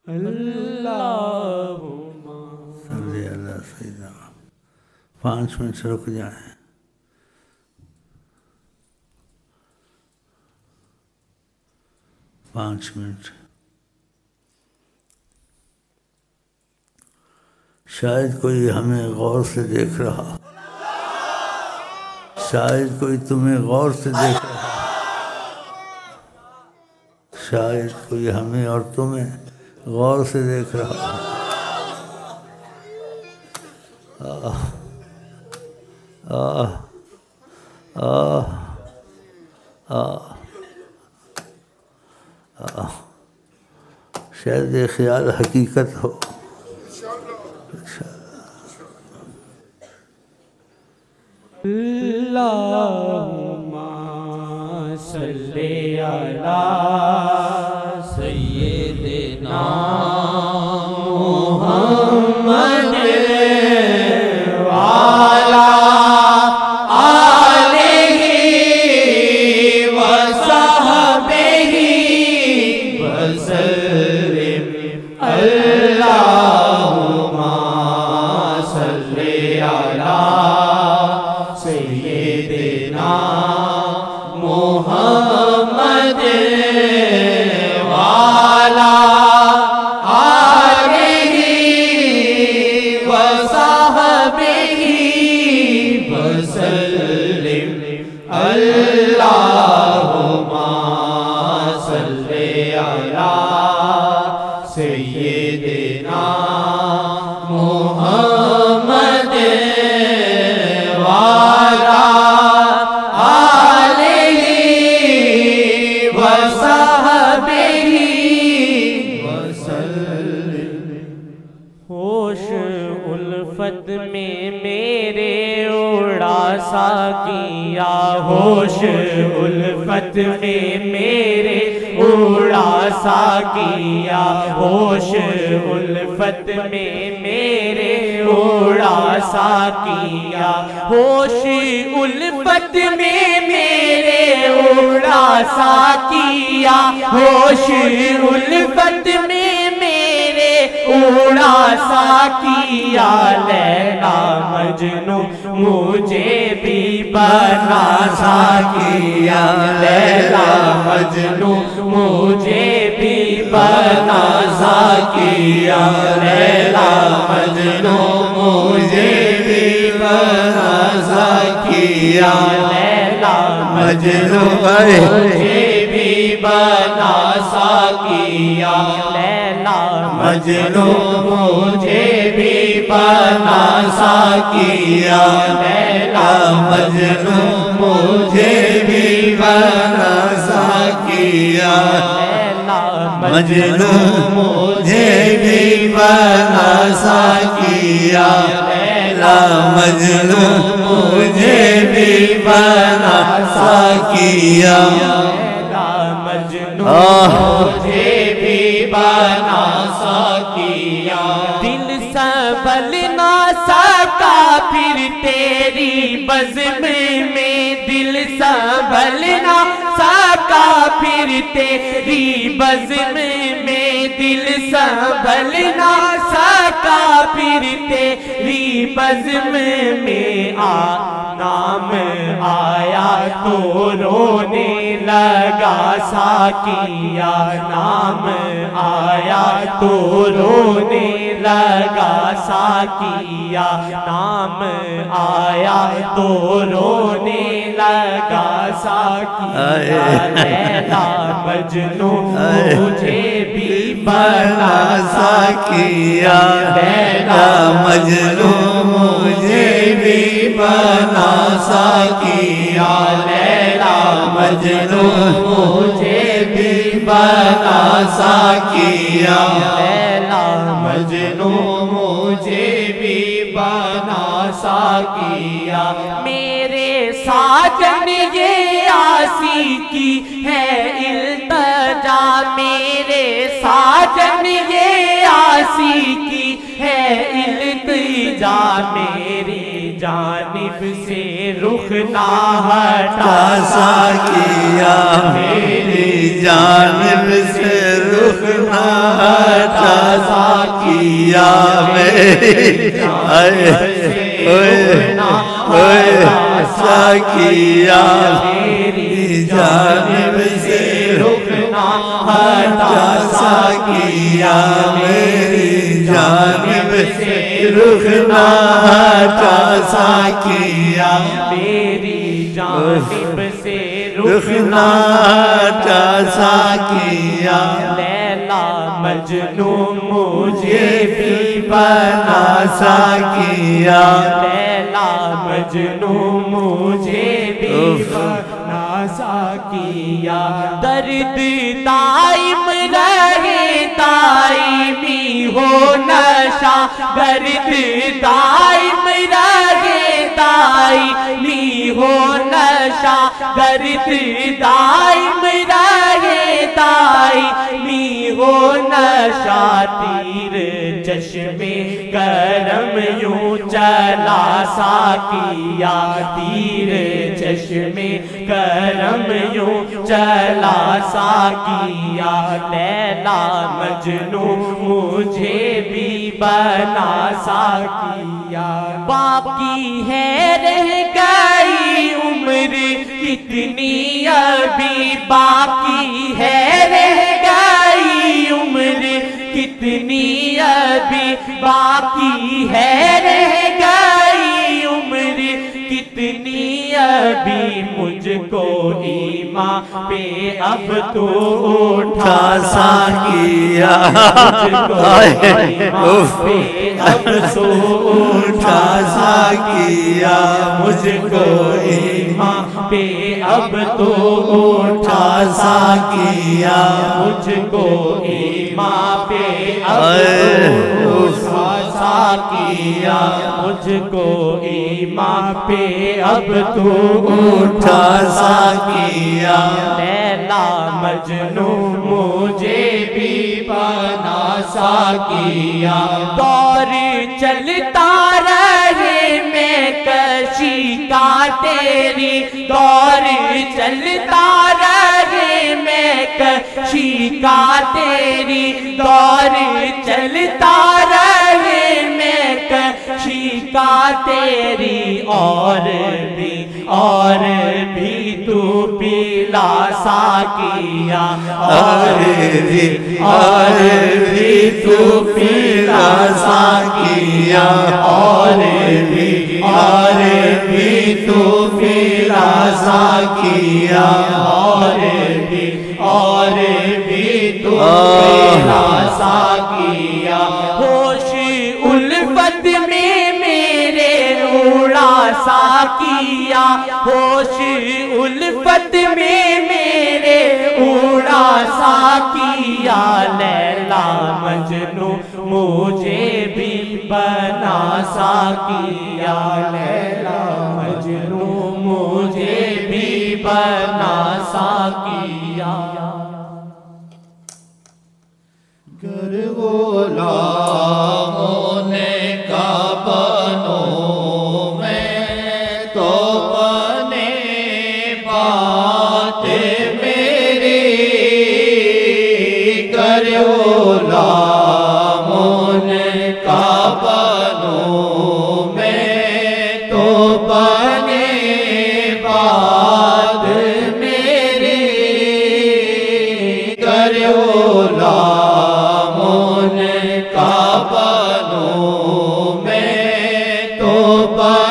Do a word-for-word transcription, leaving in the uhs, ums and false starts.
اللہم صلی اللہ سیدنا. پانچ منٹ رک جائیں. پانچ منٹ. شاید کوئی ہمیں غور سے دیکھ رہا، شاید کوئی تمہیں غور سے دیکھ رہا، شاید کوئی ہمیں اور تمہیں غور سے دیکھ رہا. آہ آہ آہ آہ آہ. شاید یہ خیال حقیقت ہو. اللہم صلی علی سیدنا محمد وعلی آلہ وصحبہ وسلم. اللہم صلی علی سیدنا محمد وعلی آلہ وصحبہ وسلم. اللہم صلی علی سیدنا محمد میں میرے اڑا ساقیا. ہوش الفت میں میرے اڑا ساقیا. ہوش الفت میں میرے اڑا ساقیا. ہوش الفت میں میرے اڑا ساقیا. ہوش الفت میں اڑا ساقیا. لیلا مجنو مجھے بھی بنا ساقیا. لیلا مجنو مجھے بھی بنا ساقیا. لیلا مجنو مجھے بھی بنا ساقیا. لیلا مجنو مجھے بھی بنا ساقیا. مجنو مجھے بھی بنا ساقیا. لیلا مجنو مجھے بھی بنا ساقیا. لیلا مجنو مجھے بھی بنا ساقیا. لیلا مجنو مجھے بھی بنا ساقیا. لیلا مجنو مجھے بھی بنا ساقیا. دل سنبھل نہ سکا پھر تیری بزم میں. دل سنبھل نہ سکا پھر تیری بزم میں. دل سنبھل نہ سکا پھر تیری بزم میں. آ نام آیا تو رونے لگا ساقیا. نام آیا تو رونے لگا ساقیا. نام آیا تو رونے لگا ساقیا. لیلا مجنو مجھے بھی بنا ساقیا. لیلا مجنو مجھے بھی بنا ساقیا. لیلا مجنو مجھے بھی بنا ساقیا. لیلا مجنو مجھے بھی بنا ساقیا. میرے ساجن یہ آسی کی ہے التجا. میرے ساجن یہ آسی کی ہے التجا. میری جانب سے رخ نہ ہٹا ساقیا. میری جانب سے رخ نہ ہٹا ساقیا میری ساقیا میری جانب سے رکنا ہٹا ساقیا میری جانب سے رکنا ہٹا ساقیا میری جانب سے رکنا ہٹا ساقیا لیلا مجنو مجھے بھی بنا ساقیا لیلا مجنو مجھے بھی بنا ساقیا درد دائم رہے دائمی ہو نشہ درد دائم رہے دائمی ہو نشہ درد دائم رہے دائمی ہو نشہ تیر چشمے کرم یوں چلا ساقیا تیر چشمے کرم یوں چلا ساقیا لیلا مجنو مجھے بھی بنا ساقیا باقی ہے رہ گئی عمر کتنی ابھی باقی ہے رہ گئی عمر کتنی ابھی باقی ہے رہ گئی عمر کتنی ابھی مجھ کو ایمان پہ اب تو اٹھا ساقیا مجھ کو ایمان پہ اب تو اٹھا ساقیا مجھ کو ایمان پہ اب تو اٹھا ساقیا مجھ کو ایمان پہ اب تو اٹھا ساقیا مجھ کو ایمان پہ اب تو اٹھا ساقیا لیلا مجنو مجھے بھی بنا ساقیا دور چلتا رہے میں کشی کا تیری دور چلتا رہے میں کشی کا تیری دور چلتا رہے میں کشی کا تیری اور بھی اور بھی تو پلا ساقیا اور بھی اور بھی تو پلا ساقیا اور بھی اور بھی تو پلا ساقیا اور بھی اور بھی تو پلا ساقیا ہوش الفت میں میرے اڑا ساقیا ہوش الفت میں میرے اڑا ساقیا لیلا مجنو مجھے بھی بنا ساقیا لیلا مجنو مجھے بھی بنا ساقیا گر غلام ہونے کا بنو میں تو بنے بات میری گر غلام ہونے کا بنو میں تو بنے بات میری گر غلام کا بنو میں تو